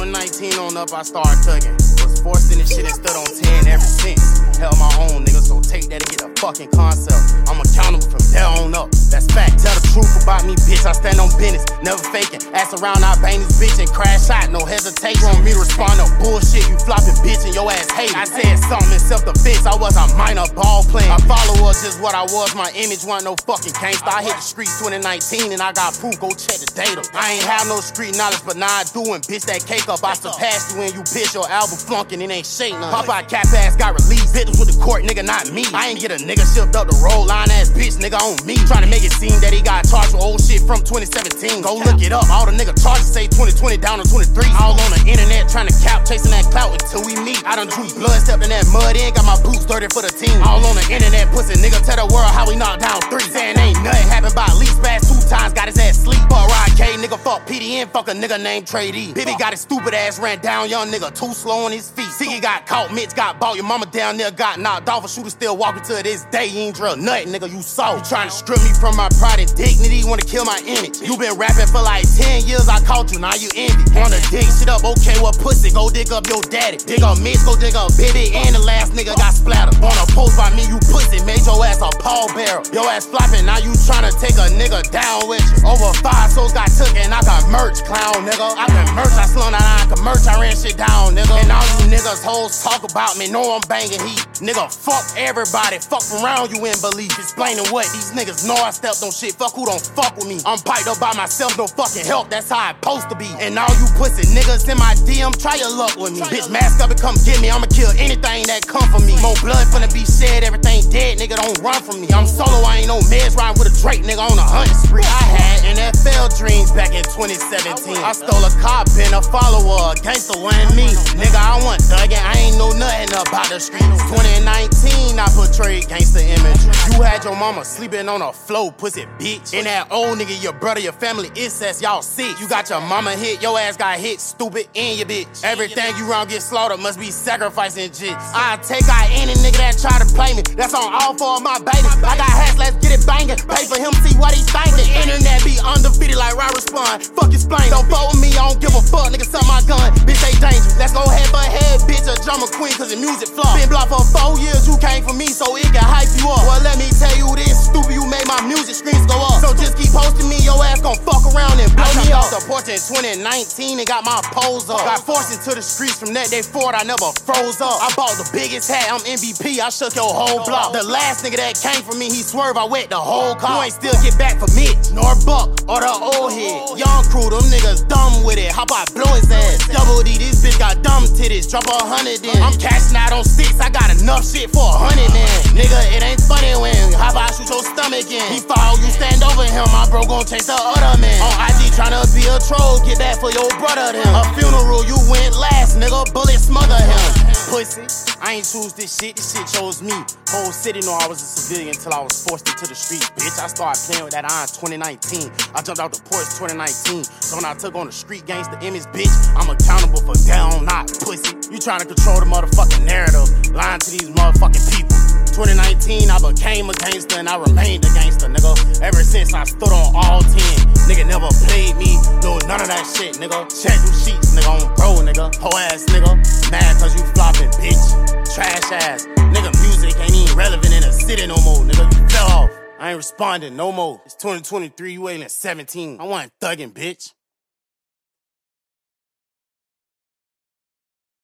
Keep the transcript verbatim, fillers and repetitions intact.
twenty nineteen on up, I started thugging. Was forced in this shit and stood on ten ever since. Held my own, nigga, so take that and get a fucking concept. I'm accountable from there on up. That's fact. Tell the truth about me, bitch. I stand on business, never faking. Ass around, I bang this bitch and crash out, no hesitation. Want me to respond to bullshit, you flopping bitch and your ass hate. I said something in self-defense, I was a minor ball playing. My follower was just what I was, my image wasn't no fucking gangster. I hit the streets twenty nineteen and I got proof, go check the data. I ain't have no street knowledge, but now I do, and bitch, that cake up. I surpassed you when you bitch, your album flunking, it ain't shake none. Pop out cap ass got released, bitches with the court, nigga, not me. I ain't get a nigga shipped up the road, line ass bitch, nigga, on me. Tryna make it seem that he got charged with old shit from twenty seventeen. Go look it up, all the nigga charges say twenty twenty down to twenty-three. All on the internet tryna cap, chasing that clout until we meet. I done drew blood, stepped in that mud, in, got my boots dirty for the team. All on the internet, pussy nigga, tell the world how we knocked down three. Saying ain't nothing happened by at least fast two times, got his ass sleep. Fuck Rod K, nigga, fuck P D N, fuck a nigga named Trade E. Bibby got his stupid ass ran down, young nigga, too slow on his feet. Siggy got caught, Mitch got bought, your mama down there got knocked off. A shooter still walking to this day, he ain't drill nothing, nigga, you saw. You tryna strip me from my pride and dignity, wanna kill my image. You been rapping for like ten years, I caught you, now you envy. Wanna dig shit up, okay, well pussy, go dig up your daddy. Dig up Mitch, go dig up Bibby, and the last nigga got splattered. Wanna post by me, you pussy, made your ass a pallbearer. Your ass flopping, now you tryna take a nigga down with you. Over five souls got took and I got merch, clown nigga. I can merch, I slung down, I can merch, I ran shit down, nigga. And all you niggas hoes talk about me, know I'm banging heat. Nigga, fuck everybody, fuck around you in belief. Explaining what these niggas know I stepped on shit, fuck who don't fuck with me. I'm piped up by myself, no fucking help, that's how it's supposed to be. And all you pussy niggas in my D M, try your luck with me. Bitch, mask up and come get me, I'ma kill anything that come for me. More blood finna be shed, everything dead, nigga, don't run from me. I'm solo, I ain't no meds, riding with a Drake, nigga, on a hunting spree. I had N F L dreams back in twenty seventeen. I stole a car, been a follower, a gangster wasn't me. Nigga, I want thuggin', I ain't know nothing about the streets. twenty nineteen, I portrayed gangster image. You had your mama sleeping on a floor, pussy bitch. And that old nigga, your brother, your family incest, y'all sick. You got your mama hit, your ass got hit, stupid, and your bitch. Everything you round get slaughtered must be sacrificing jits. I take out any nigga that try to play me. That's on all four of my babies. I got hats, let's get it bangin'. Pay for him, see what he thinkin'. Internet be undefeated like Robert Spahn. Fuck explain, don't fuck with me, I don't give a fuck, nigga, suck my gun. Bitch, they dangerous. Let's go head for head, bitch, a drama queen, cause the music flop. Been blocked for four years, you came for me, so it can hype you up. Well, let me tell you this, stupid, you made my music streams go up. So just keep posting me, your ass gon' fuck around and blow me off. The porch in twenty nineteen and got my pose up. Got forced into the streets from that day forward, I never froze up. I bought the biggest hat, I'm M V P, I shook your whole block. The last nigga that came for me, he swerved, I wet the whole car. You ain't still get back for Mitch, nor Buck, or the old head. Young crew, them niggas dumb with it, how about blow his ass? Double D, this bitch got dumb titties, drop a hundred in. I'm cashing out on six, I got enough shit for a hundred in. Nigga, it ain't funny when, how about I shoot your stomach in? He fall, you stand over him, my bro gon' chase the other man. On I G tryna be a troll, get back for your brother then. A funeral, you went last, nigga, bullet smother him. Pussy, I ain't choose this shit, this shit chose me. Whole city know I was a civilian till I was forced into the street. Bitch, I started playing with that iron twenty nineteen. I jumped out the porch twenty nineteen. So when I took on the street gangster image, bitch, I'm accountable for down not pussy. You tryna control the motherfucking narrative, lying to these motherfucking people. twenty nineteen, I became a gangster and I remained a gangster, nigga. Ever since I stood on all ten, nigga never played me, no none of that shit, nigga. Check them sheets, nigga, on bro, nigga. Hoe ass, nigga. Mad cause you flopping, bitch. Trash ass, nigga. Music ain't even relevant in the city no more, nigga. You fell off. I ain't responding no more. It's twenty twenty-three, you ain't seventeen. I want thuggin', bitch.